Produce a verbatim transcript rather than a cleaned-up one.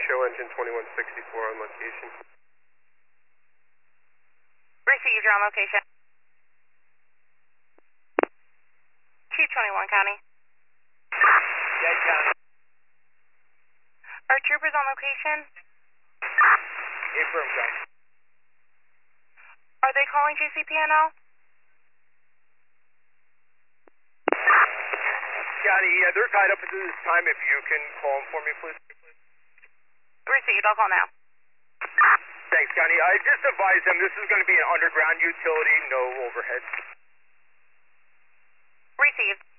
show engine twenty-one sixty-four on location. Received, you're on location. two twenty-one County. Dead County. Are troopers on location? Affirm, County. Are they calling J C P N L? County, yeah, they're tied up at this time. If you can call them for me, please. Received, I'll call now. Thanks, County. I just advised them this is going to be an underground utility, no overhead. Received.